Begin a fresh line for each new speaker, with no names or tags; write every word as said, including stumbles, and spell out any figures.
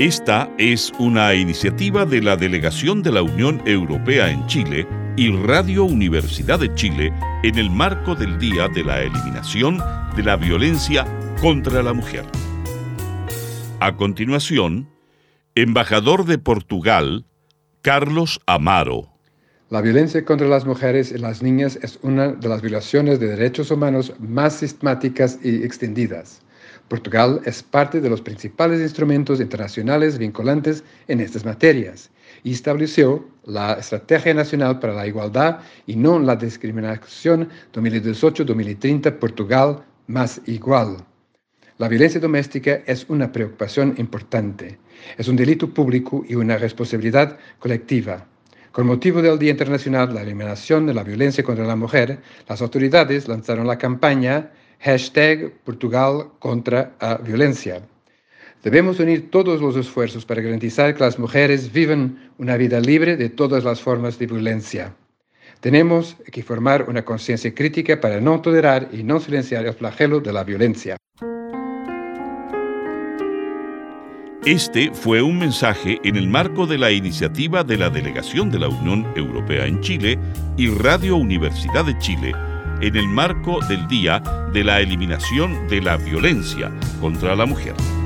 Esta es una iniciativa de la Delegación de la Unión Europea en Chile y Radio Universidad de Chile en el marco del Día de la Eliminación de la Violencia contra la Mujer. A continuación, embajador de Portugal, Carlos Amaro.
La violencia contra las mujeres y las niñas es una de las violaciones de derechos humanos más sistemáticas y extendidas. Portugal es parte de los principales instrumentos internacionales vinculantes en estas materias y estableció la Estrategia Nacional para la Igualdad y no la Discriminación dos mil dieciocho a dos mil treinta Portugal más igual. La violencia doméstica es una preocupación importante. Es un delito público y una responsabilidad colectiva. Con motivo del Día Internacional de la Eliminación de la Violencia contra la Mujer, las autoridades lanzaron la campaña Hashtag Portugal contra la Violencia. Debemos unir todos los esfuerzos para garantizar que las mujeres vivan una vida libre de todas las formas de violencia. Tenemos que formar una conciencia crítica para no tolerar y no silenciar el flagelo de la violencia.
Este fue un mensaje en el marco de la iniciativa de la Delegación de la Unión Europea en Chile y Radio Universidad de Chile en el marco del Día de la Eliminación de la Violencia contra la Mujer.